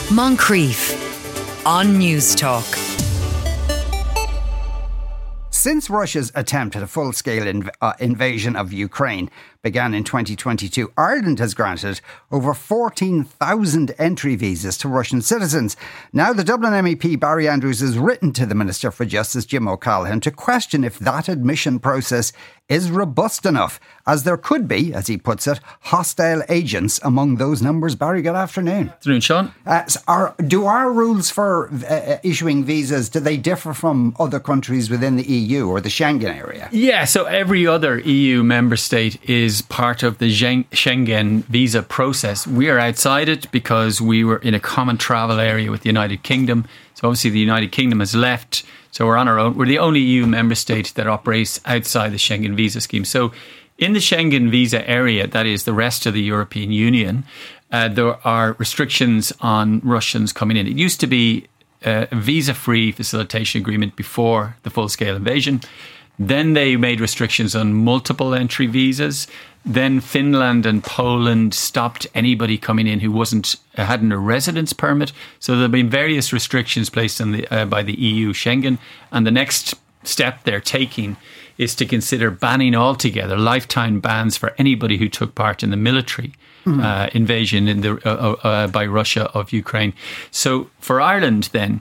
Moncrief on News Talk. Since Russia's attempt at a full-scale invasion of Ukraine began in 2022, Ireland has granted over 14,000 entry visas to Russian citizens. Now, the Dublin MEP Barry Andrews has written to the Minister for Justice, Jim O'Callaghan, to question if that admission process is robust enough, as there could be, as he puts it, hostile agents among those numbers. Barry, good afternoon. Afternoon, Sean. Do our rules for issuing visas, do they differ from other countries within the EU or the Schengen area? Yeah, so every other EU member state is part of the Schengen visa process. We are outside it because we were in a common travel area with the United Kingdom. So obviously the United Kingdom has left, so we're on our own. We're the only EU member state that operates outside the Schengen visa scheme. So in the Schengen visa area, that is the rest of the European Union, there are restrictions on Russians coming in. It used to be a visa-free facilitation agreement before the full-scale invasion. Then they made restrictions on multiple entry visas. Then Finland and Poland stopped anybody coming in who hadn't a residence permit. So there have been various restrictions placed on by the EU Schengen. And the next step they're taking is to consider banning altogether lifetime bans for anybody who took part in the military invasion by Russia of Ukraine. So for Ireland then,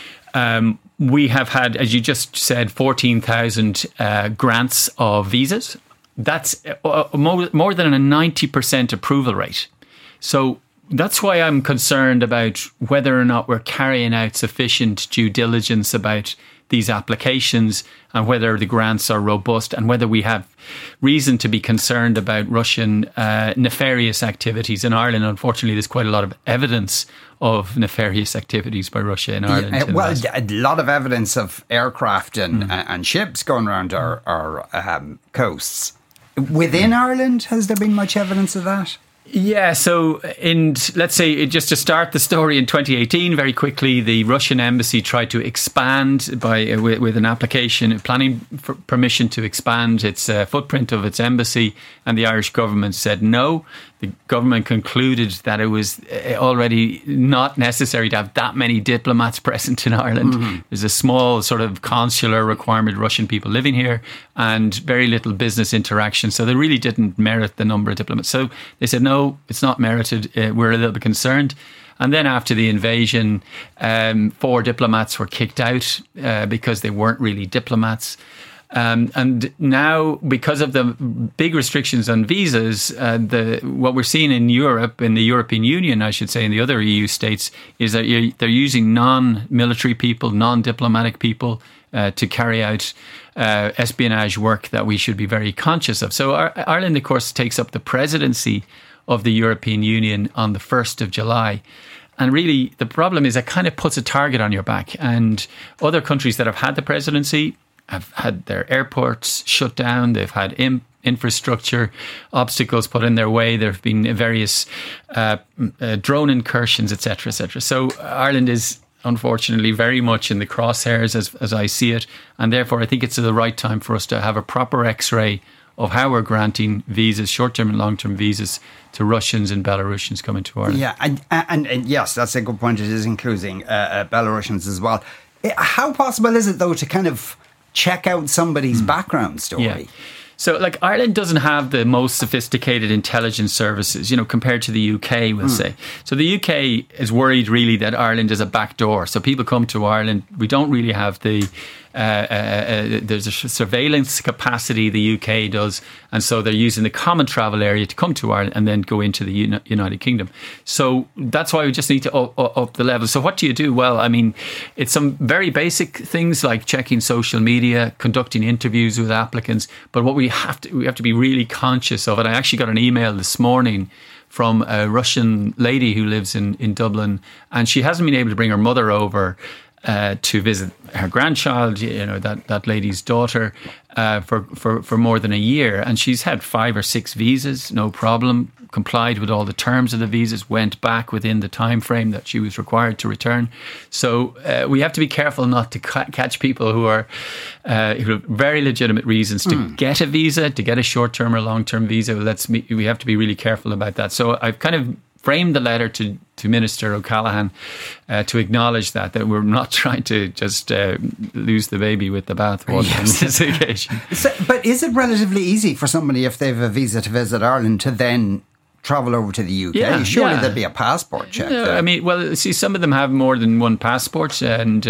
we have had, as you just said, 14,000 grants of visas. That's more than a 90% approval rate. So that's why I'm concerned about whether or not we're carrying out sufficient due diligence about these applications and whether the grants are robust and whether we have reason to be concerned about Russian nefarious activities in Ireland. Unfortunately, there's quite a lot of evidence of nefarious activities by Russia in Ireland. A lot of evidence of aircraft and ships going around our coasts. Within Ireland, has there been much evidence of that? Yeah, so let's say, just to start the story, in 2018, very quickly, the Russian embassy tried to expand with an application, planning for permission to expand its footprint of its embassy, and the Irish government said no. The government concluded that it was already not necessary to have that many diplomats present in Ireland. Mm-hmm. There's a small sort of consular requirement, Russian people living here, and very little business interaction. So they really didn't merit the number of diplomats. So they said, no, it's not merited. We're a little bit concerned. And then after the invasion, 4 diplomats were kicked out because they weren't really diplomats. And now, because of the big restrictions on visas, what we're seeing in Europe, in the European Union, I should say, in the other EU states, is that they're using non-military people, non-diplomatic people to carry out espionage work that we should be very conscious of. So Ireland, of course, takes up the presidency of the European Union on the 1st of July. And really, the problem is it kind of puts a target on your back. And other countries that have had the presidency have had their airports shut down. They've had infrastructure obstacles put in their way. There have been various drone incursions, etc., etc. So Ireland is unfortunately very much in the crosshairs as I see it. And therefore, I think it's the right time for us to have a proper X-ray of how we're granting visas, short-term and long-term visas, to Russians and Belarusians coming to Ireland. Yeah, and yes, that's a good point. It is including Belarusians as well. How possible is it, though, to kind of check out somebody's background story? Yeah. So, Ireland doesn't have the most sophisticated intelligence services, compared to the UK, we'll say. So the UK is worried, really, that Ireland is a backdoor. So people come to Ireland. We don't really have there's a surveillance capacity the UK does. And so they're using the common travel area to come to Ireland and then go into the United Kingdom. So that's why we just need to up the level. So what do you do? Well, I mean, it's some very basic things like checking social media, conducting interviews with applicants. But what we have to be really conscious of, and I actually got an email this morning from a Russian lady who lives in Dublin, and she hasn't been able to bring her mother over to visit her grandchild, that lady's daughter, for more than a year. And she's had 5 or 6 visas, no problem, complied with all the terms of the visas, went back within the time frame that she was required to return. So we have to be careful not to catch people who have very legitimate reasons to get a visa, to get a short-term or long-term visa. We have to be really careful about that. So I've kind of framed the letter to Minister O'Callaghan to acknowledge that we're not trying to just lose the baby with the bathwater on this occasion. But is it relatively easy for somebody, if they have a visa to visit Ireland, to then travel over to the UK? Yeah, Surely there'd be a passport check there. I mean, well, see, some of them have more than one passport, and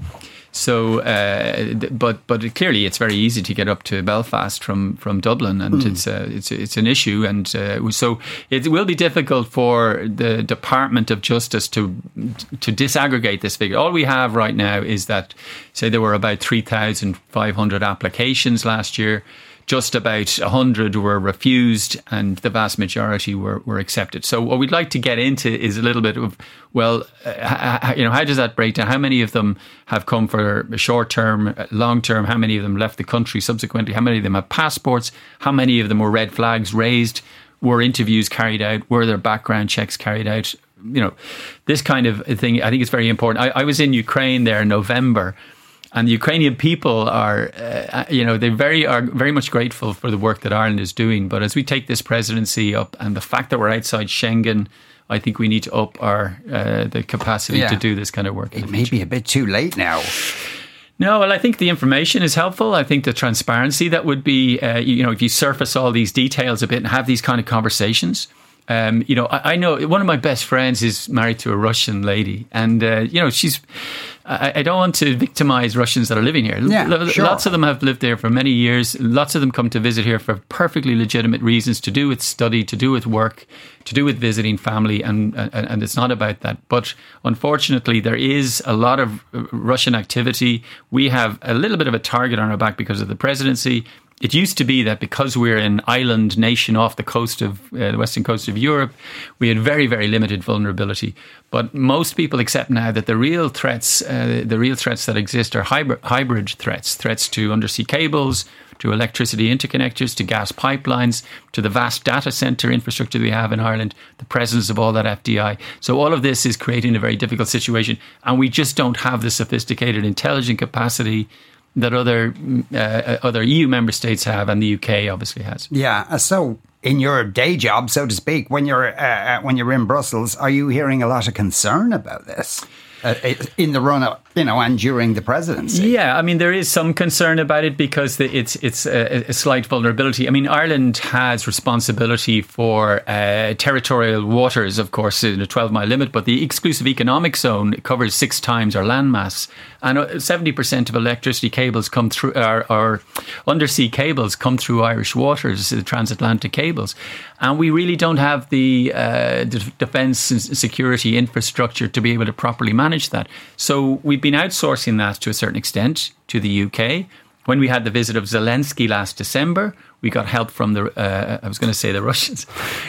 but clearly it's very easy to get up to Belfast from Dublin, and it's an issue, and so it will be difficult for the Department of Justice to disaggregate this figure. All we have right now is that, say, there were about 3,500 applications last year. Just about 100 were refused, and the vast majority were accepted. So what we'd like to get into is a little bit of, well, how does that break down? How many of them have come for short term, long term? How many of them left the country subsequently? How many of them have passports? How many of them were red flags raised? Were interviews carried out? Were there background checks carried out? This kind of thing, I think it's very important. I was in Ukraine there in November. And the Ukrainian people are, they are very much grateful for the work that Ireland is doing. But as we take this presidency up, and the fact that we're outside Schengen, I think we need to up our the capacity to do this kind of work. It may be a bit too late now. No, well, I think the information is helpful. I think the transparency that would be, if you surface all these details a bit and have these kind of conversations. I know one of my best friends is married to a Russian lady, and she's. I don't want to victimize Russians that are living here. Yeah, sure. Lots of them have lived there for many years. Lots of them come to visit here for perfectly legitimate reasons, to do with study, to do with work, to do with visiting family, and it's not about that. But unfortunately, there is a lot of Russian activity. We have a little bit of a target on our back because of the presidency. It used to be that because we're an island nation off the coast of the western coast of Europe, we had very, very limited vulnerability. But most people accept now that the real threats that exist are hybrid threats to undersea cables, to electricity interconnectors, to gas pipelines, to the vast data centre infrastructure we have in Ireland, the presence of all that FDI. So all of this is creating a very difficult situation, and we just don't have the sophisticated intelligence capacity that other EU member states have, and the UK obviously has. Yeah. So, in your day job, so to speak, when you're in Brussels, are you hearing a lot of concern about this in the run up, and during the presidency? Yeah, I mean, there is some concern about it because it's a slight vulnerability. I mean, Ireland has responsibility for territorial waters, of course, in a 12-mile limit, but the exclusive economic zone covers 6 times our landmass. And 70% of electricity cables come through, our undersea cables come through Irish waters, the transatlantic cables. And we really don't have the defence and security infrastructure to be able to properly manage that. So we've been outsourcing that to a certain extent to the UK. When we had the visit of Zelensky last December, we got help from the Russians.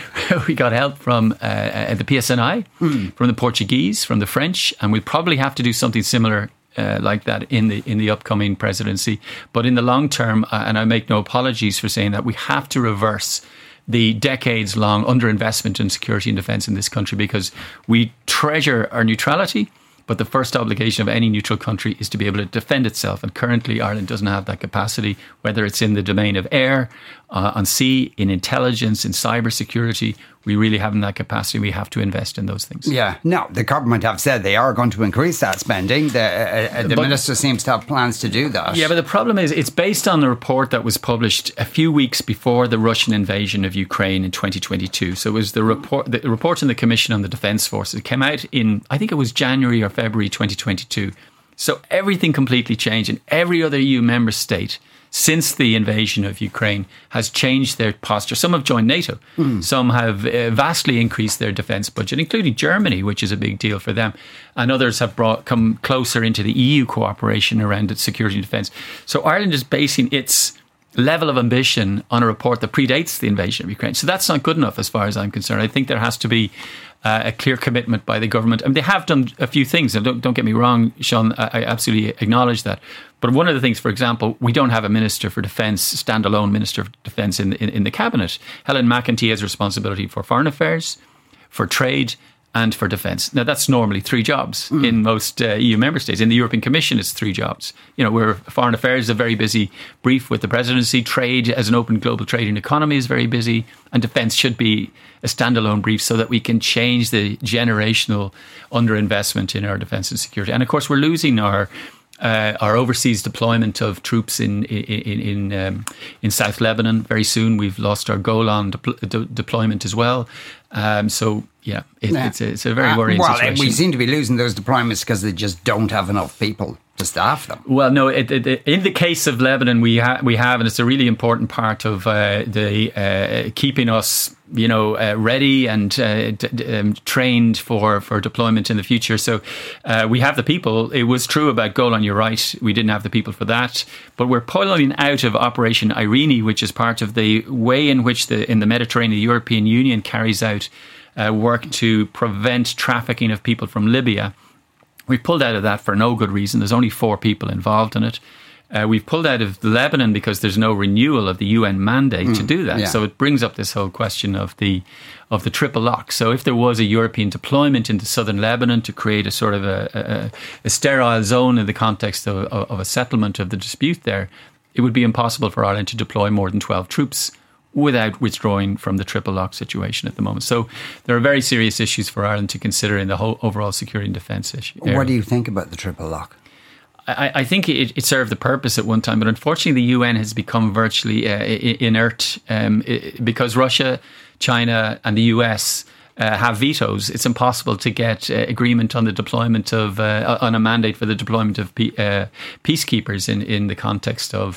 We got help from the PSNI, from the Portuguese, from the French, and we'll probably have to do something similar like that in the upcoming presidency. But in the long term, and I make no apologies for saying that, we have to reverse the decades-long underinvestment in security and defence in this country, because we treasure our neutrality, but the first obligation of any neutral country is to be able to defend itself. And currently, Ireland doesn't have that capacity, whether it's in the domain of air, on sea, in intelligence, in cyber security. We really haven't that capacity. We have to invest in those things. Yeah. Now, the government have said they are going to increase that spending. The minister seems to have plans to do that. Yeah, but the problem is it's based on the report that was published a few weeks before the Russian invasion of Ukraine in 2022. So it was the report in the Commission on the Defence Forces. It came out in, I think it was January or February 2022. So everything completely changed, and every other EU member state since the invasion of Ukraine has changed their posture. Some have joined NATO. Some have vastly increased their defence budget, including Germany, which is a big deal for them. And others have come closer into the EU cooperation around its security and defence. So Ireland is basing its level of ambition on a report that predates the invasion of Ukraine. So that's not good enough as far as I'm concerned. I think there has to be a clear commitment by the government. I mean, they have done a few things. And don't get me wrong, Sean, I absolutely acknowledge that. But one of the things, for example, we don't have a Minister for Defence, standalone Minister for Defence in the Cabinet. Helen McEntee has responsibility for foreign affairs, for trade, and for defence. Now, that's normally 3 jobs in most EU member states. In the European Commission, it's 3 jobs. Where foreign affairs is a very busy brief with the presidency. Trade as an open global trading economy is very busy. And defence should be a standalone brief so that we can change the generational underinvestment in our defence and security. And of course, we're losing our overseas deployment of troops in South Lebanon very soon. We've lost our Golan deployment as well. It's a very worrying situation. We seem to be losing those deployments because they just don't have enough people to staff them. Well, no. In the case of Lebanon, we have, and it's a really important part of the keeping us, ready and trained for deployment in the future. So we have the people. It was true about Golan. You're right. We didn't have the people for that, but we're pulling out of Operation Irene, which is part of the way in which in the Mediterranean, the European Union carries out work to prevent trafficking of people from Libya. We pulled out of that for no good reason. There's only 4 people involved in it. We've pulled out of Lebanon because there's no renewal of the UN mandate to do that. Yeah. So it brings up this whole question of the triple lock. So if there was a European deployment into southern Lebanon to create a sort of a sterile zone in the context of a settlement of the dispute there, it would be impossible for Ireland to deploy more than 12 troops without withdrawing from the triple lock situation at the moment. So there are very serious issues for Ireland to consider in the whole overall security and defence issue. What do you think about the triple lock? I think it served the purpose at one time, but unfortunately the UN has become virtually inert because Russia, China and the US have vetoes. It's impossible to get agreement on the deployment of on a mandate for the deployment of peacekeepers in the context of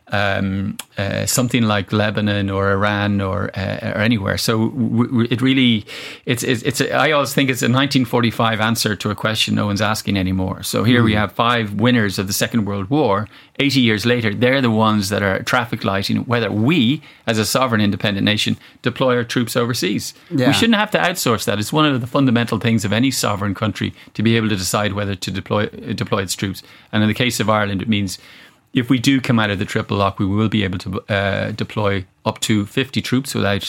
something like Lebanon or Iran or anywhere. So it really, I always think it's a 1945 answer to a question no one's asking anymore. So here we have 5 winners of the Second World War. 80 years later, they're the ones that are traffic lighting whether we, as a sovereign independent nation, deploy our troops overseas. Yeah. We shouldn't have to outsource that. It's one of the fundamental things of any sovereign country to be able to decide whether to deploy its troops. And in the case of Ireland, it means if we do come out of the triple lock, we will be able to deploy up to 50 troops without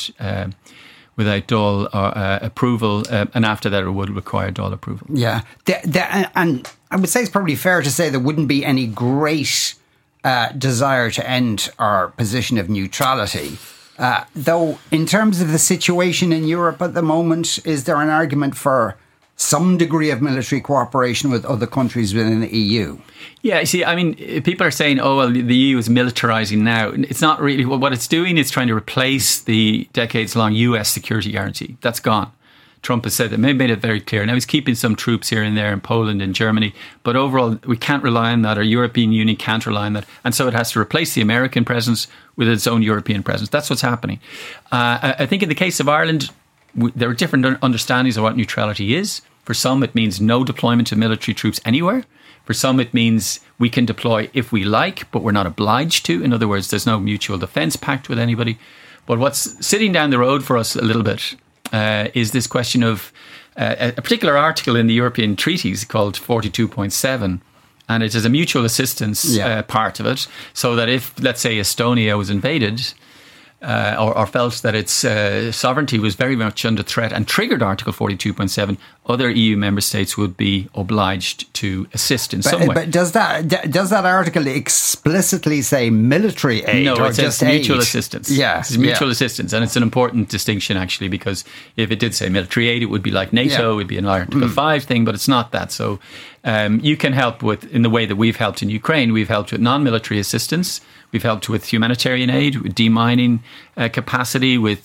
Dáil approval, and after that it would require Dáil approval. Yeah, and I would say it's probably fair to say there wouldn't be any great desire to end our position of neutrality. Though, in terms of the situation in Europe at the moment, is there an argument for some degree of military cooperation with other countries within the EU? Yeah, you see, I mean, people are saying, oh, well, the EU is militarising now. It's not really. What it's doing is trying to replace the decades-long US security guarantee. That's gone. Trump has said that, made it very clear. Now he's keeping some troops here and there in Poland and Germany, but overall we can't rely on that. Our European Union can't rely on that. And so it has to replace the American presence with its own European presence. That's what's happening. I think in the case of Ireland, there are different understandings of what neutrality is. For some, it means no deployment of military troops anywhere. For some, it means we can deploy if we like, but we're not obliged to. In other words, there's no mutual defence pact with anybody. But what's sitting down the road for us a little bit is this question of a particular article in the European treaties called 42.7. And it is a mutual assistance part of it. So that if, let's say, Estonia was invaded, or felt that its sovereignty was very much under threat and triggered Article 42.7, other EU member states would be obliged to assist in some way. But does that article explicitly say military aid? No, or it says just mutual aid? assistance. Yeah, it's mutual assistance, and it's an important distinction actually, because if it did say military aid, it would be like NATO, it would be an Article 5 thing, but it's not that. So you can help with, in the way that we've helped in Ukraine, we've helped with non-military assistance. We've helped with humanitarian aid, with demining capacity, with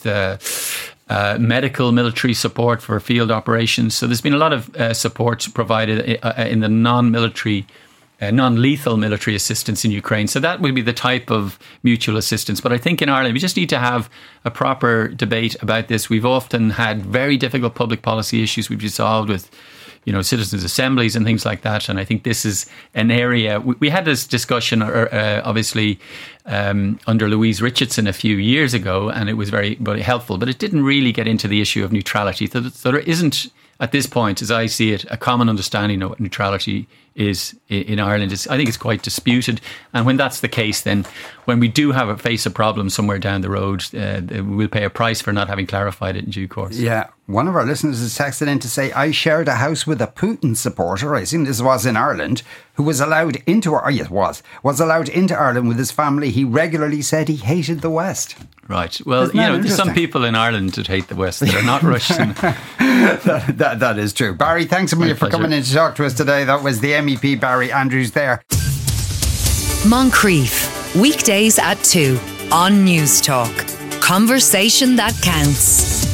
medical military support for field operations. So there's been a lot of support provided in the non-military, non-lethal military assistance in Ukraine. So that would be the type of mutual assistance. But I think in Ireland, we just need to have a proper debate about this. We've often had very difficult public policy issues we've resolved with, citizens' assemblies and things like that. And I think this is an area, we had this discussion, obviously, under Louise Richardson a few years ago, and it was very helpful, but it didn't really get into the issue of neutrality. So there isn't, at this point, as I see it, a common understanding of what neutrality is in Ireland. I think it's quite disputed. And when that's the case, then when we do face a problem somewhere down the road, we'll pay a price for not having clarified it in due course. Yeah. One of our listeners has texted in to say, I shared a house with a Putin supporter, I assume this was in Ireland, who was allowed into allowed into Ireland with his family. He regularly said he hated the West. Right. Well, there's some people in Ireland that hate the West that are not Russian. that is true. Barry, thanks a million for coming in to talk to us today. That was the MEP Barry Andrews there. Moncrief, weekdays at 2 on News Talk. Conversation that counts.